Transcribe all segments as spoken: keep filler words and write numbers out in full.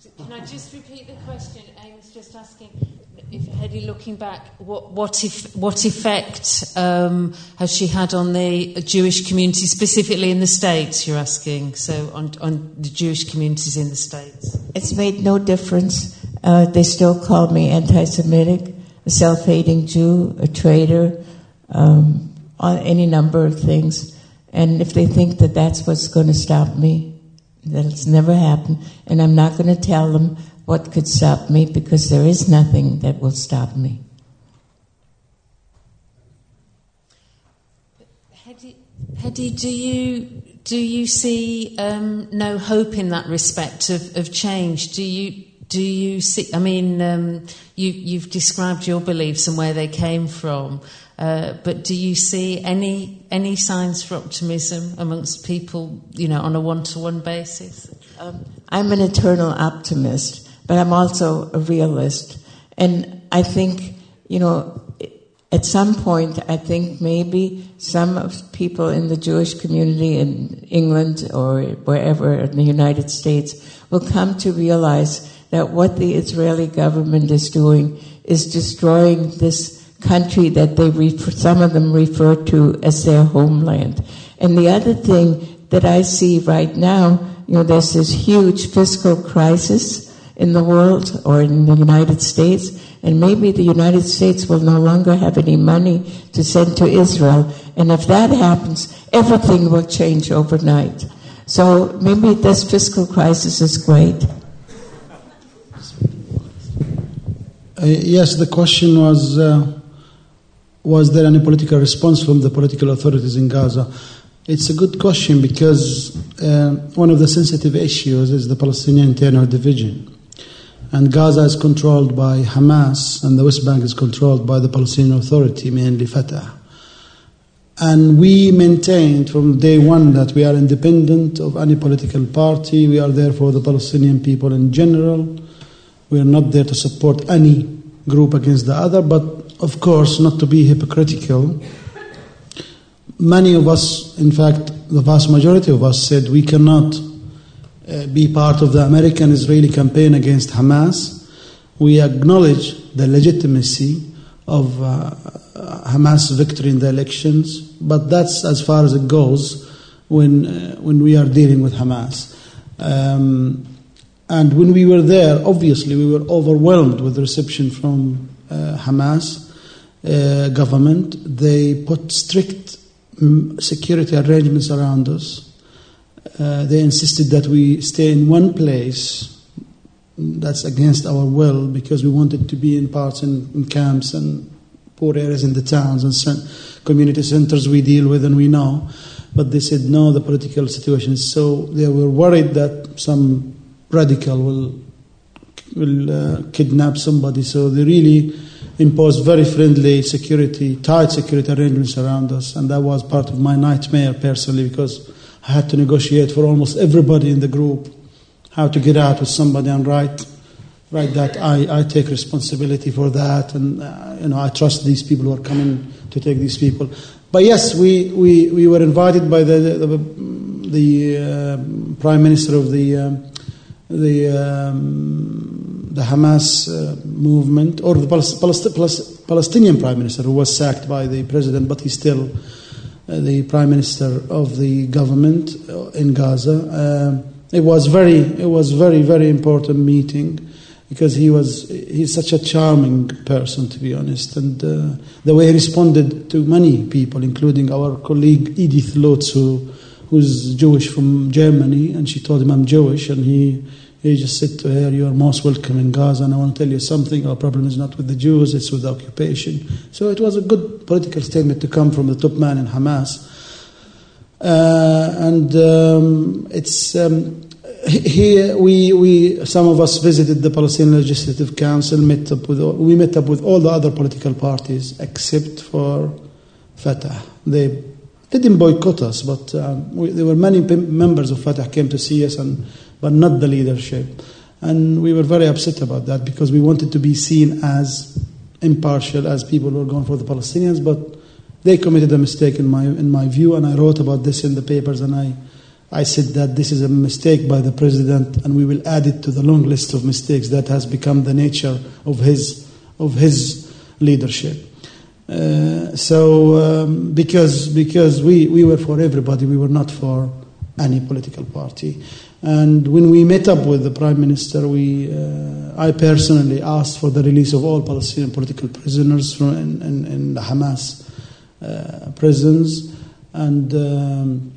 Can I just repeat the question? Amy's just asking, if Hedy, looking back, what what, if, what effect um, has she had on the Jewish community, specifically in the States, you're asking, so on, on the Jewish communities in the States? It's made no difference. Uh, they still call me anti-Semitic, a self-hating Jew, a traitor, um, on any number of things. And if they think that that's what's going to stop me, that'll never happen. And I'm not going to tell them what could stop me, because there is nothing that will stop me. Hedy, Hedy, do you do you see um, no hope in that respect of, of change? Do you do you see? I mean, um, you you've described your beliefs and where they came from, uh, but do you see any any signs for optimism amongst people, you know, on a one-to-one basis? Um, I'm an eternal optimist. But I'm also a realist. And I think, you know, at some point, I think maybe some of people in the Jewish community in England or wherever in the United States will come to realize that what the Israeli government is doing is destroying this country that they refer, some of them refer to as their homeland. And the other thing that I see right now, you know, there's this huge fiscal crisis in the world or in the United States, and maybe the United States will no longer have any money to send to Israel. And if that happens, everything will change overnight. So maybe this fiscal crisis is great. Uh, yes, the question was, uh, was there any political response from the political authorities in Gaza? It's a good question, because uh, one of the sensitive issues is the Palestinian internal division. And Gaza is controlled by Hamas, and the West Bank is controlled by the Palestinian Authority, mainly Fatah. And we maintained from day one that we are independent of any political party. We are there for the Palestinian people in general. We are not there to support any group against the other, but of course, not to be hypocritical. Many of us, in fact, the vast majority of us said we cannot Uh, be part of the American-Israeli campaign against Hamas. We acknowledge the legitimacy of uh, Hamas' victory in the elections, but that's as far as it goes when uh, when we are dealing with Hamas. Um, and when we were there, obviously we were overwhelmed with the reception from uh, Hamas uh, government. They put strict um, security arrangements around us. Uh, they insisted that we stay in one place. That's against our will, because we wanted to be in parts in, in camps and poor areas in the towns and cent- community centers we deal with and we know. But they said, no, the political situation is so... They were worried that some radical will, will uh, kidnap somebody. So they really imposed very friendly security, tight security arrangements around us. And that was part of my nightmare personally, because I had to negotiate for almost everybody in the group how to get out with somebody and write, write that I, I take responsibility for that, and uh, you know I trust these people who are coming to take these people. But yes, we, we, we were invited by the the, the uh, prime minister of the um, the um, the Hamas uh, movement, or the Palest- Palest- Palestinian prime minister, who was sacked by the president, but he's still the Prime Minister of the government in Gaza. Uh, it was very, it was very, very important meeting, because he was he's such a charming person, to be honest, and uh, the way he responded to many people, including our colleague Edith Lutz, who who's Jewish from Germany, and she told him I'm Jewish, and he he just said to her, "You are most welcome in Gaza, and I want to tell you something. Our problem is not with the Jews; it's with the occupation." So it was a good political statement to come from the top man in Hamas, uh, and um, it's um, here we we some of us visited the Palestinian Legislative Council, met up with all, we met up with all the other political parties except for Fatah. They didn't boycott us, but um, we, there were many members of Fatah came to see us, and but not the leadership. And we were very upset about that, because we wanted to be seen as impartial, as people who were going for the Palestinians, but they committed a mistake in my in my view, and I wrote about this in the papers, and I I said that this is a mistake by the president, and we will add it to the long list of mistakes that has become the nature of his of his leadership. Uh, so um, because because we, we were for everybody, we were not for any political party. And when we met up with the Prime Minister, we uh, I personally asked for the release of all Palestinian political prisoners from in, in, in the Hamas uh, prisons, and um,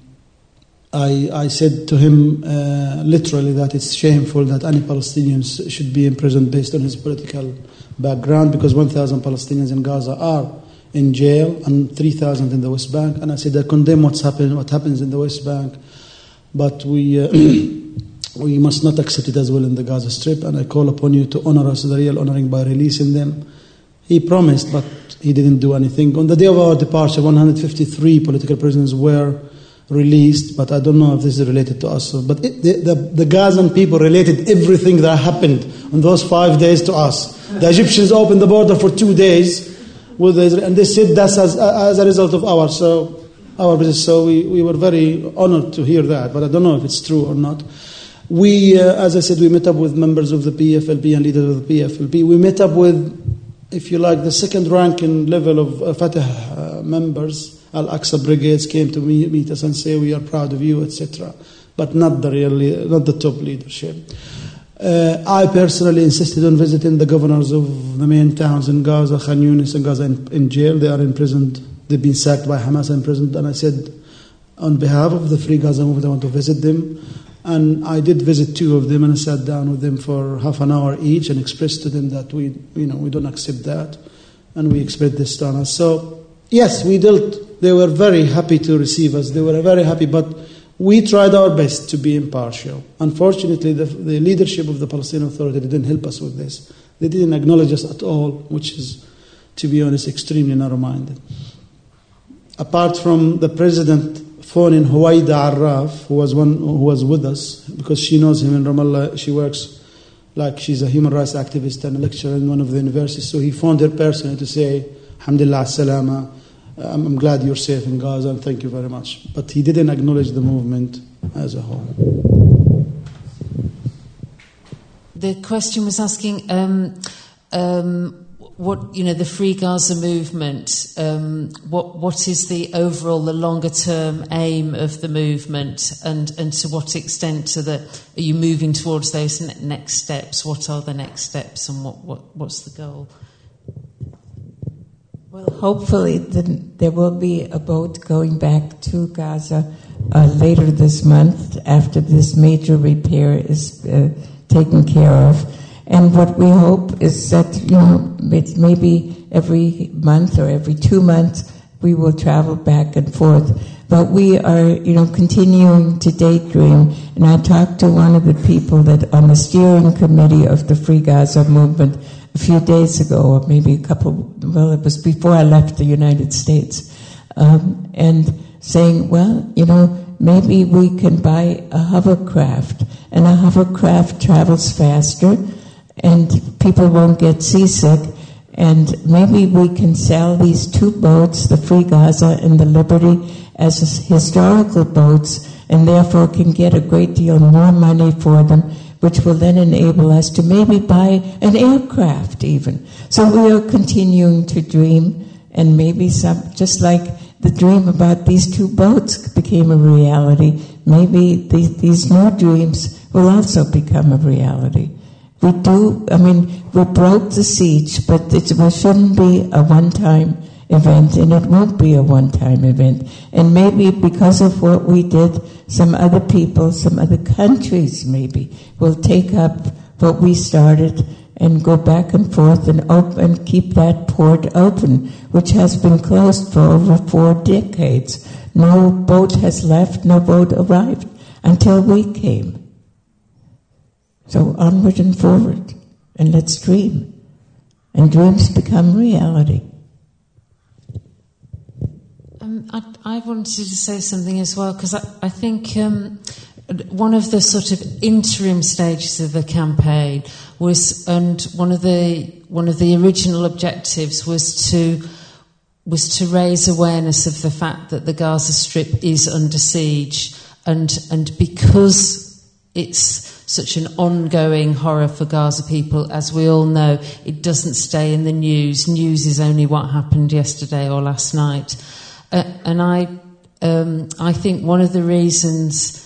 I, I said to him uh, literally that it's shameful that any Palestinians should be imprisoned based on his political background, because one thousand Palestinians in Gaza are in jail and three thousand in the West Bank. And I said, I condemn what's happen, what happens in the West Bank, but we uh, we must not accept it as well in the Gaza Strip, and I call upon you to honor us the real honoring by releasing them. He promised, but he didn't do anything. On the day of our departure, one hundred fifty-three political prisoners were released, but I don't know if this is related to us. But it, the, the, the Gazan people related everything that happened on those five days to us. The Egyptians opened the border for two days, with Israel, and they said that's as, as a result of our so our business. So we, we were very honored to hear that, but I don't know if it's true or not. We, uh, as I said, we met up with members of the P F L P and leaders of the P F L P. We met up with, if you like, the second ranking level of uh, Fatah uh, members. Al-Aqsa brigades came to meet, meet us and say, we are proud of you, et cetera. But not the real, not the top leadership. Uh, I personally insisted on visiting the governors of the main towns in Gaza, Khan Yunis and Gaza in, in jail. They are imprisoned. They've been sacked by Hamas and imprisoned. And I said, on behalf of the Free Gaza Movement, I want to visit them. And I did visit two of them, and I sat down with them for half an hour each and expressed to them that we, you know, we don't accept that, and we expect this done us. So, yes, we dealt. They were very happy to receive us. They were very happy, but we tried our best to be impartial. Unfortunately, the, the leadership of the Palestinian Authority didn't help us with this. They didn't acknowledge us at all, which is, to be honest, extremely narrow-minded. Apart from the president phoning Huwaida Arraf, who was one who was with us, because she knows him in Ramallah. She works like she's a human rights activist and a lecturer in one of the universities. So he phoned her personally to say, Alhamdulillah, salama. I'm, I'm glad you're safe in Gaza, and thank you very much. But he didn't acknowledge the movement as a whole. The question was asking um, um, what, you know, the Free Gaza movement, um, what what is the overall, the longer term aim of the movement, and, and to what extent to the, are you moving towards those ne- next steps? What are the next steps, and what, what what's the goal? Well, hopefully the, there will be a boat going back to Gaza uh, later this month after this major repair is uh, taken care of. And what we hope is that, you know, it's maybe every month or every two months we will travel back and forth. But we are, you know, continuing to daydream. And I talked to one of the people that on the steering committee of the Free Gaza movement a few days ago, or maybe a couple, well, it was before I left the United States, um, and saying, well, you know, maybe we can buy a hovercraft, and a hovercraft travels faster, and people won't get seasick, and maybe we can sell these two boats, the Free Gaza and the Liberty, as historical boats, and therefore can get a great deal more money for them, which will then enable us to maybe buy an aircraft even. So we are continuing to dream, and maybe some, just like the dream about these two boats became a reality, maybe these, these new dreams will also become a reality. We do, I mean, we broke the siege, but it shouldn't be a one-time event, and it won't be a one-time event. And maybe because of what we did, some other people, some other countries maybe, will take up what we started and go back and forth and open, keep that port open, which has been closed for over four decades. No boat has left, no boat arrived until we came. So onward and forward, and let's dream. And dreams become reality. Um, I, I wanted to say something as well, because I, I think um, one of the sort of interim stages of the campaign was, and one of the one of the original objectives was to was to raise awareness of the fact that the Gaza Strip is under siege, and and because it's such an ongoing horror for Gaza people, as we all know, it doesn't stay in the news. News is only what happened yesterday or last night. Uh, and I, um, I think one of the reasons,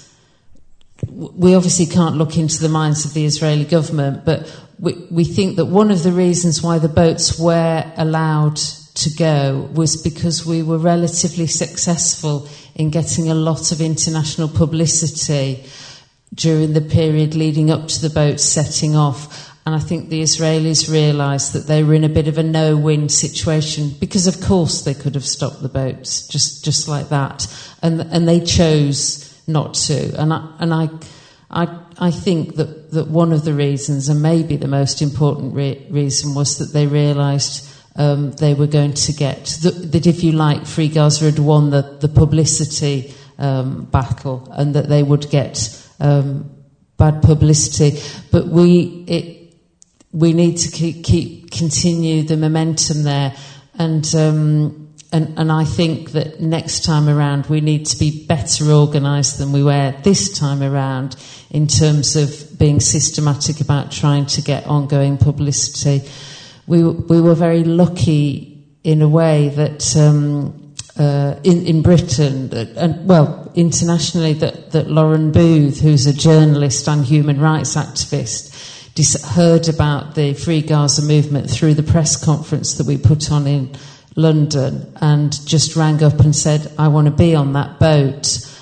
we obviously can't look into the minds of the Israeli government, but we, we think that one of the reasons why the boats were allowed to go was because we were relatively successful in getting a lot of international publicity during the period leading up to the boats setting off. And I think the Israelis realised that they were in a bit of a no-win situation, because of course they could have stopped the boats just just like that, and and they chose not to. And I and I I, I think that, that one of the reasons, and maybe the most important re- reason, was that they realised um, they were going to get the, that if you like, Free Gaza had won the the publicity um, battle, and that they would get Um, bad publicity, but we it, we need to keep, keep continue the momentum there, and um, and and I think that next time around we need to be better organised than we were this time around in terms of being systematic about trying to get ongoing publicity. We we were very lucky in a way that. Um, Uh, in, in Britain, uh, and well, internationally, that, that Lauren Booth, who's a journalist and human rights activist, dis- heard about the Free Gaza movement through the press conference that we put on in London, and just rang up and said, I want to be on that boat,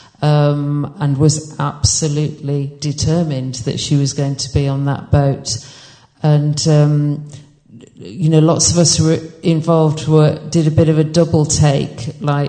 um, and was absolutely determined that she was going to be on that boat. And um, you know, lots of us who were involved were did a bit of a double take, like,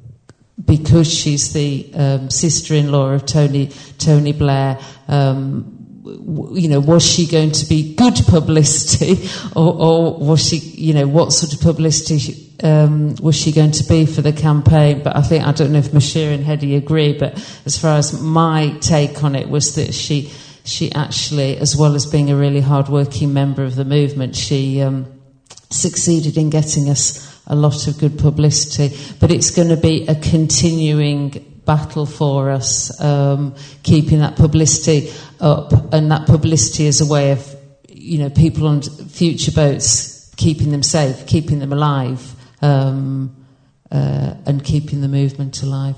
because she's the um, sister-in-law of Tony Tony Blair. Um, w- you know, was she going to be good publicity, or, or was she? You know, what sort of publicity um, was she going to be for the campaign? But I think I don't know if Mashir and Hedy agree. But as far as my take on it was that she. She actually, as well as being a really hard-working member of the movement, she um, succeeded in getting us a lot of good publicity. But it's going to be a continuing battle for us, um, keeping that publicity up, and that publicity is a way of, you know, people on future boats, keeping them safe, keeping them alive, um, uh, and keeping the movement alive.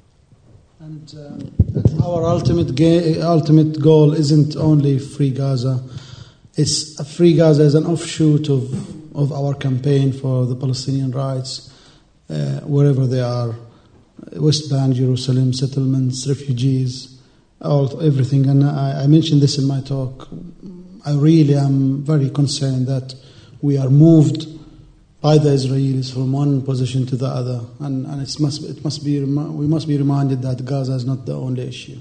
And uh, our ultimate ga- ultimate goal isn't only Free Gaza. It's uh, Free Gaza is an offshoot of, of our campaign for the Palestinian rights, uh, wherever they are, West Bank, Jerusalem, settlements, refugees, all everything. And I, I mentioned this in my talk. I really am very concerned that we are moved by the Israelis from one position to the other, and, and it must it must be we must be reminded that Gaza is not the only issue.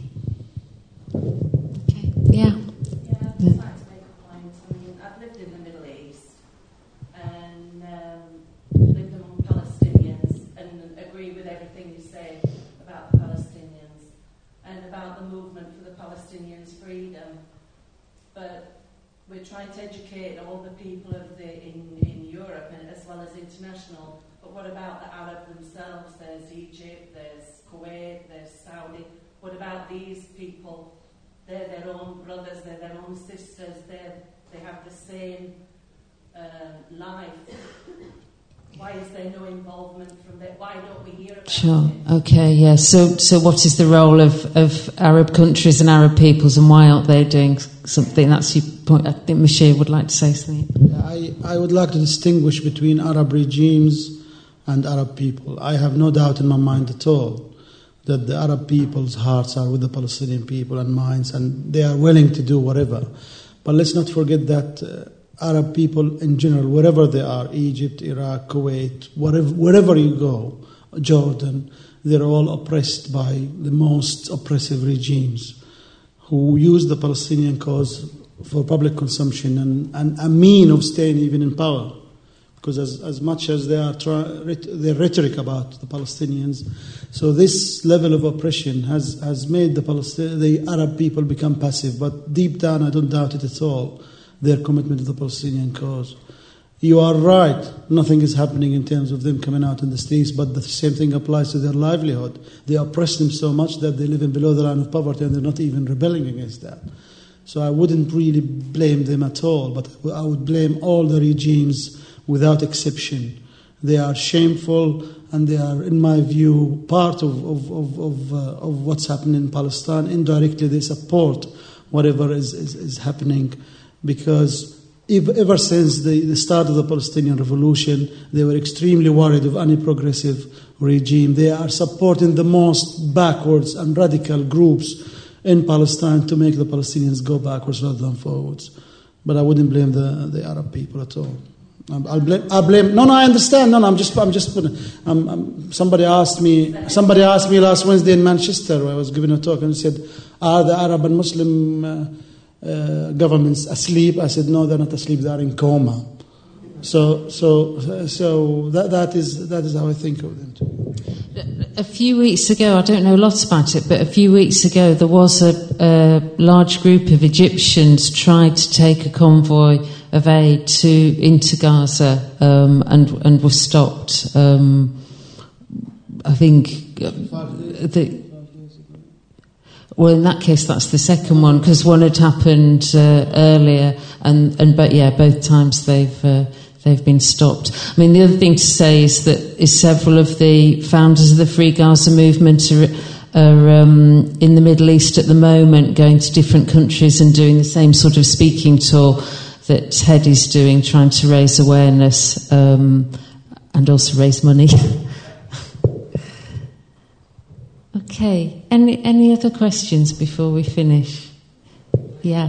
Okay. Yeah. Yeah, I'd just like to make a point. I mean, I've lived in the Middle East and um, lived among Palestinians and agree with everything you say about the Palestinians and about the movement for the Palestinians' freedom. But we're trying to educate all the people of the in, in Europe and as well as international. But what about the Arab themselves? There's Egypt, there's Kuwait, there's Saudi. What about these people? They're their own brothers, they're their own sisters. They they have the same uh, life. Why is there no involvement from them? Why don't we hear about Sure. it? Okay. Yeah. So, so what is the role of, of Arab countries and Arab peoples, and why aren't they doing something? That's your point. I think Mashir would like to say something. I, I would like to distinguish between Arab regimes and Arab people. I have no doubt in my mind at all that the Arab people's hearts are with the Palestinian people and minds, and they are willing to do whatever. But let's not forget that uh, Arab people in general, wherever they are, Egypt, Iraq, Kuwait, wherever, wherever you go, Jordan, they're all oppressed by the most oppressive regimes who use the Palestinian cause for public consumption and, and a mean of staying even in power. Because as, as much as they are try, their rhetoric about the Palestinians, so this level of oppression has, has made the, Palestin- the Arab people become passive. But deep down, I don't doubt it at all, their commitment to the Palestinian cause. You are right. Nothing is happening in terms of them coming out in the streets, but the same thing applies to their livelihood. They oppress them so much that they live in below the line of poverty, and they're not even rebelling against that. So I wouldn't really blame them at all, but I would blame all the regimes without exception. They are shameful, and they are, in my view, part of of of of, uh, of what's happening in Palestine. Indirectly, they support whatever is is, is happening, because ever since the, the start of the Palestinian Revolution, they were extremely worried of any progressive regime. They are supporting the most backwards and radical groups in Palestine to make the Palestinians go backwards rather than forwards. But I wouldn't blame the, the Arab people at all. I'll blame. I blame. No, no. I understand. No, no. I'm just. I'm just. I'm, I'm, somebody asked me. Somebody asked me last Wednesday in Manchester, where I was giving a talk, and said, "Are the Arab and Muslim uh, uh, governments asleep?" I said, "No, they're not asleep. They're in coma." So, so, so that that is that is how I think of them too. A few weeks ago, I don't know lots about it, but a few weeks ago there was a, a large group of Egyptians tried to take a convoy of aid to into Gaza um, and and were stopped. Um, I think uh, the. Well, in that case, that's the second one, because one had happened uh, earlier, and and but yeah, both times they've. Uh, They've been stopped. I mean, the other thing to say is that is several of the founders of the Free Gaza movement are, are um, in the Middle East at the moment, going to different countries and doing the same sort of speaking tour that Hedi's doing, trying to raise awareness um, and also raise money. Okay. Any any other questions before we finish? Yeah.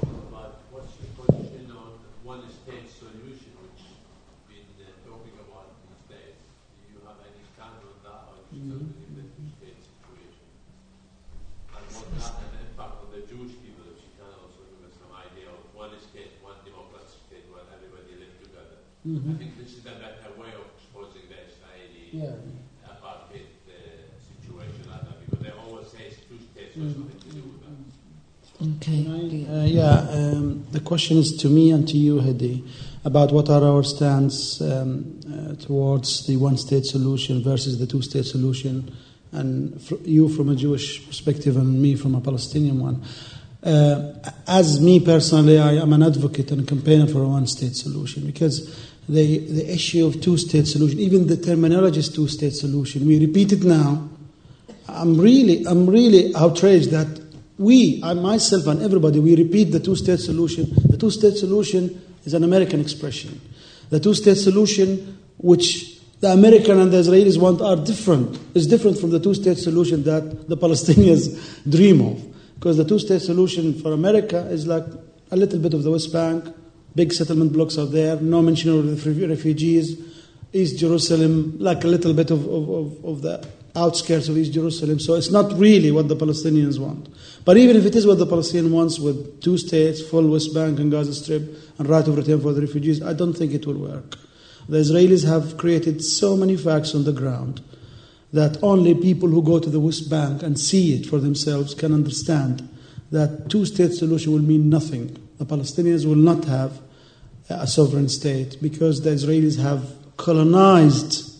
Mm-hmm. I think this is a better way of exposing the Israeli yeah. apartheid uh, situation, because they always say it's two states, so mm-hmm. nothing to do with that. Okay. I, uh, yeah, um, the question is to me and to you, Hedi, about what are our stance um, uh, towards the one-state solution versus the two-state solution, and fr- you from a Jewish perspective and me from a Palestinian one. Uh, as me personally, I am an advocate and a campaigner for a one-state solution, because the the issue of two-state solution, even the terminology is two-state solution, we repeat it now. I'm really, I'm really outraged that we, I myself and everybody, we repeat the two-state solution. The two-state solution is an American expression. The two-state solution, which the American and the Israelis want, are different. It's different from the two-state solution that the Palestinians dream of. Because the two-state solution for America is like a little bit of the West Bank, big settlement blocks are there, no mention of the refugees, East Jerusalem, like a little bit of, of, of the outskirts of East Jerusalem. So it's not really what the Palestinians want. But even if it is what the Palestinian wants, with two states, full West Bank and Gaza Strip, and right of return for the refugees, I don't think it will work. The Israelis have created so many facts on the ground that only people who go to the West Bank and see it for themselves can understand that two-state solution will mean nothing. The Palestinians will not have a sovereign state because the Israelis have colonized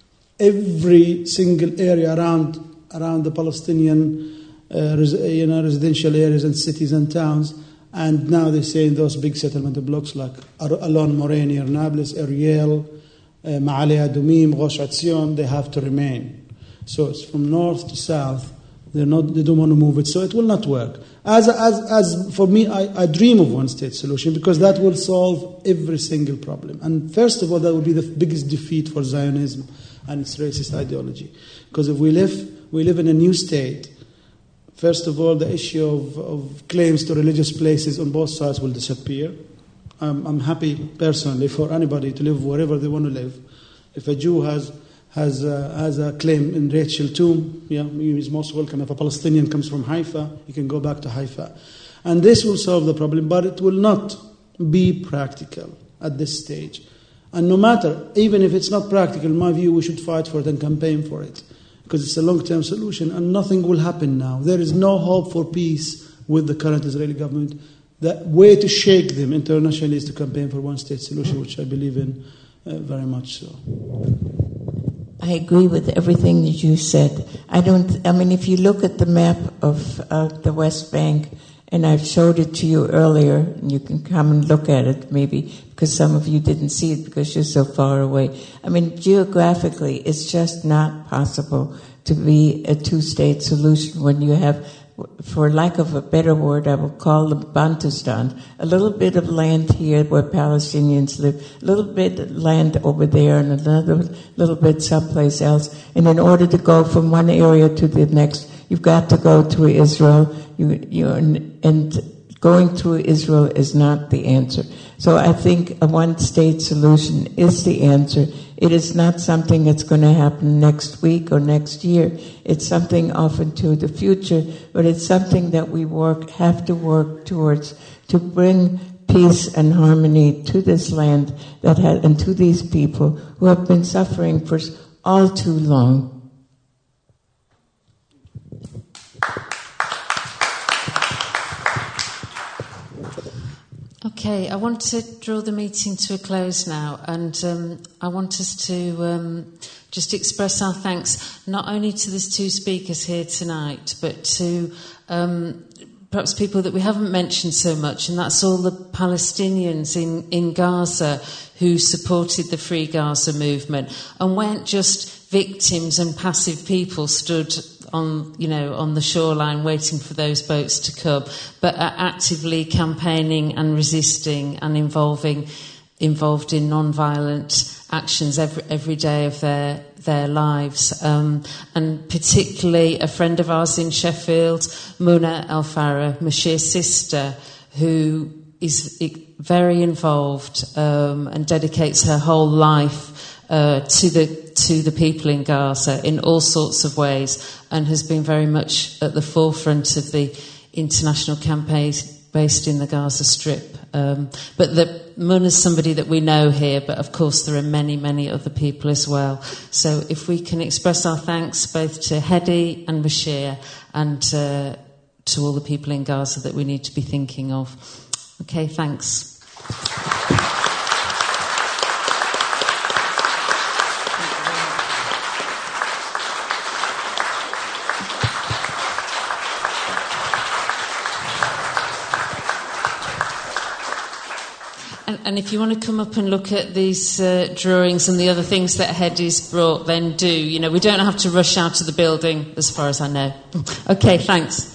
every single area around around the Palestinian uh, res, you know, residential areas and cities and towns, and now they say in those big settlement blocks like Alon Moreni, Nablus, Ariel, uh, Ma'aleh Adumim, Rosh Hatzion, they have to remain. So it's from north to south. They're not. They don't want to move it, so it will not work. As as as for me, I, I dream of one-state solution because that will solve every single problem. And first of all, that will be the biggest defeat for Zionism and its racist ideology. Because if we live we live in a new state, first of all, the issue of, of claims to religious places on both sides will disappear. I'm, I'm happy personally for anybody to live wherever they want to live. If a Jew has has a, has a claim in Rachel tomb, yeah, he is most welcome. If a Palestinian comes from Haifa, he can go back to Haifa. And this will solve the problem, but it will not be practical at this stage. And no matter, even if it's not practical, in my view, we should fight for it and campaign for it. Because it's a long-term solution and nothing will happen now. There is no hope for peace with the current Israeli government. the way to shake them internationally is to campaign for one-state solution, which I believe in uh, very much so. I agree with everything that you said. I don't. I mean, if you look at the map of uh, the West Bank, and I've showed it to you earlier, and you can come and look at it maybe because some of you didn't see it because you're so far away. I mean, geographically, it's just not possible to be a two-state solution when you have, for lack of a better word, I will call them Bantustan, a little bit of land here where Palestinians live, a little bit of land over there, and another little bit someplace else. And in order to go from one area to the next, you've got to go through Israel. You, you, and going through Israel is not the answer. So I think a one-state solution is the answer. It is not something that's going to happen next week or next year. It's something off into the future, but it's something that we work have to work towards to bring peace and harmony to this land that has, and to these people who have been suffering for all too long. Okay, I want to draw the meeting to a close now, and um, I want us to um, just express our thanks not only to these two speakers here tonight, but to um, perhaps people that we haven't mentioned so much, and that's all the Palestinians in, in Gaza who supported the Free Gaza movement and weren't just victims and passive people stood on, you know, on the shoreline waiting for those boats to come, but are actively campaigning and resisting and involving, involved in non-violent actions every, every day of their their lives. Um, and particularly a friend of ours in Sheffield, Muna El Farah, Mashir's sister, who is very involved um, and dedicates her whole life Uh, to the to the people in Gaza in all sorts of ways, and has been very much at the forefront of the international campaign based in the Gaza Strip. Um, but the Mun is somebody that we know here, but of course there are many, many other people as well. So if we can express our thanks both to Hedy and Bashir and uh, to all the people in Gaza that we need to be thinking of. Okay, thanks. And, and if you want to come up and look at these uh, drawings and the other things that Hedy's brought, then do. You know, we don't have to rush out of the building, as far as I know. Okay, thanks.